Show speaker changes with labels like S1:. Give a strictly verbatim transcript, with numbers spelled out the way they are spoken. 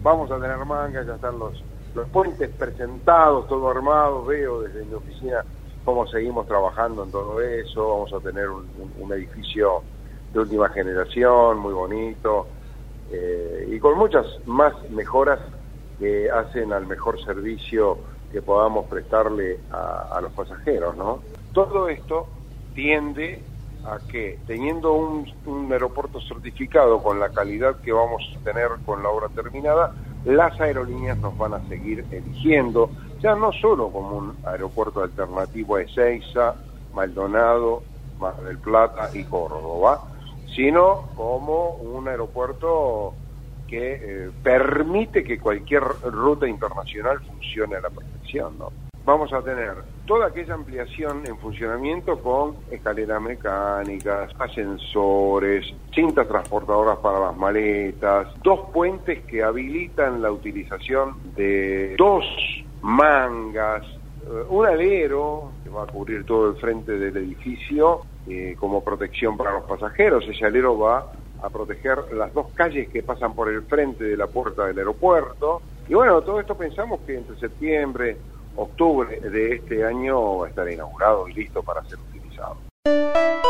S1: vamos a tener mangas, ya están los, los puentes presentados, todo armado, veo desde mi oficina cómo seguimos trabajando en todo eso, vamos a tener un, un, un edificio de última generación, muy bonito, eh, y con muchas más mejoras que hacen al mejor servicio que podamos prestarle a, a los pasajeros, ¿no? Todo esto tiende a que, teniendo un, un aeropuerto certificado con la calidad que vamos a tener con la obra terminada, las aerolíneas nos van a seguir eligiendo, ya no solo como un aeropuerto alternativo a Ezeiza, Maldonado, Mar del Plata y Córdoba, sino como un aeropuerto que eh, permite que cualquier ruta internacional funcione a la perfección, ¿no? Vamos a tener toda aquella ampliación en funcionamiento con escaleras mecánicas, ascensores, cintas transportadoras para las maletas, dos puentes que habilitan la utilización de dos mangas, un alero que va a cubrir todo el frente del edificio eh, como protección para los pasajeros. Ese alero va a proteger las dos calles que pasan por el frente de la puerta del aeropuerto. Y bueno, todo esto pensamos que entre septiembre, octubre de este año va a estar inaugurado y listo para ser utilizado.